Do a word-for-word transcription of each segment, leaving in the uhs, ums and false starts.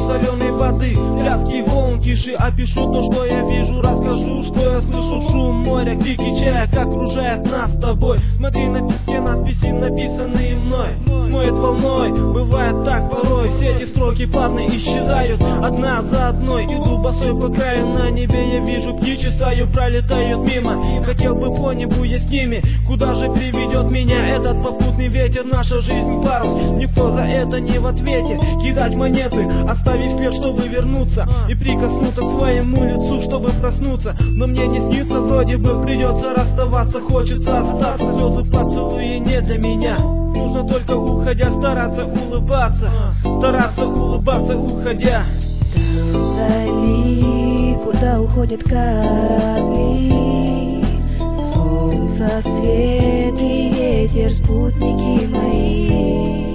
соленой воды, вязкий волн тиши. Опишу то, что я вижу, расскажу, что я слышу. Шум моря, крики чая, как окружает нас с тобой. Смотри на песке надписи, написанные мной, смоет волной, бывает так порой. Все эти строки плавно исчезают, одна за одной. Иду босой по краю, на небе я вижу птичий стаю, пролетают мимо. Хотел бы по небу я с ними, куда же приведет меня этот попутный ветер? Наша жизнь парус, никто за это не в ответе. Кидать монеты, оставив след, чтобы вернуться и прикоснуться к своему лицу, чтобы проснуться. Но мне не снится, вроде бы придется расставаться. Хочется остаться, слезы поцелуи не для меня. Нужно только уходя стараться улыбаться, стараться улыбаться уходя. Вдали, куда уходят корабли, солнце, свет и ветер, спутники мои.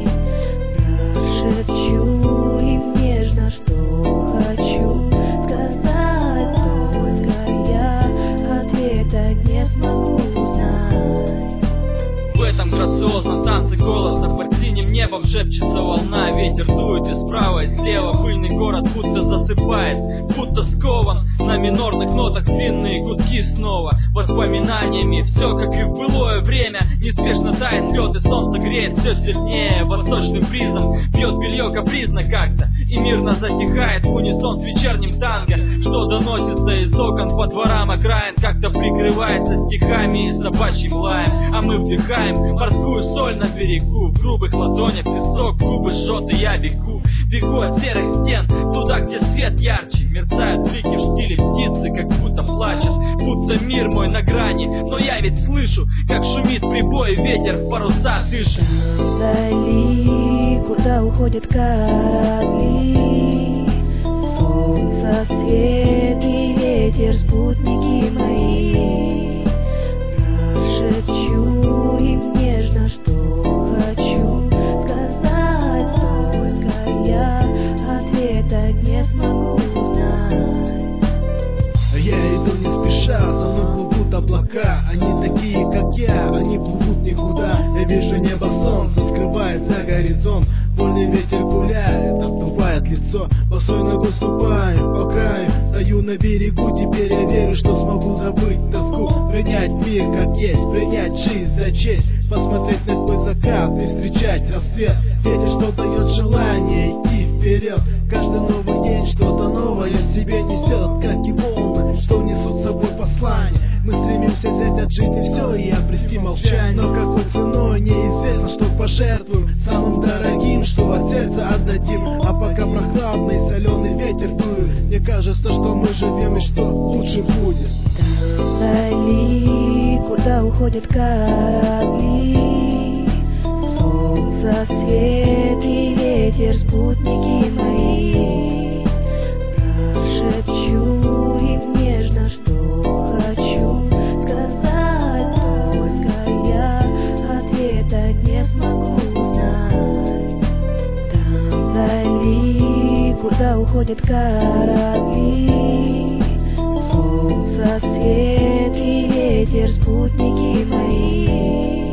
Прошепчу им нежно, что хочу сказать, только я ответа не смогу узнать. В этом грациозном танце голоса под синим небом шепчется волна. Ветер дует и справа, и слева. Пыльный город будто засыпает, будто скован. На минорных нотах длинные гудки снова. Воспоминаниями все, как и в былое время. Неспешно тает лед, и солнце греет все сильнее. Восточным бризом бьет белье капризно как-то, и мирно затихает в унисон с вечерним танго. Что доносится из окон по дворам окраин, как-то прикрывается стихами и собачьим лаем. А мы вдыхаем морскую соль на берегу. В грубых ладонях песок, губы жжет, и я бегу. Бегу от серых стен, туда, где свет ярче. Мерцают блики в стиле птицы, как будто плачет, будто мир мой на грани. Но я ведь слышу, как шумит прибой, ветер в паруса дышит. Вдали, куда уходят корабли, солнце, свет и ветер, спутники мои. Прошепчу им нежно, что хочу сказать, только я ответа не смогу узнать. Я иду не спеша, за мной плывут облака. Они такие, как я, они плывут никуда. Я вижу небо, солнце скрывает за горизонт. Вольный ветер гуляет, обдувает лицо. Босой ногой ступаю по краю, стою на берегу. Теперь я верю, что смогу забыть тоску. Принять мир как есть, принять жизнь за честь. Посмотреть на твой закат и встречать рассвет. Ветер, что дает желание идти вперед. Каждый новый день что-то новое в себе несет, как и волны, что несут с собой послание. Мы стремимся взять от жизни все и обрести молчание. Но какой ценой неизвестно, что пожертвуем самым дорогим, что от сердца отдадим. А пока прохладный соленый ветер дует, мне кажется, что мы живем и что лучше будет. Вдали, куда уходят корабли, солнце, свет и ветер, спутники мои. Прошепчу им нежно, что хочу сказать, только я ответа не смогу узнать. Там вдали, куда уходят корабли, солнце, свет и ветер, спутники мои.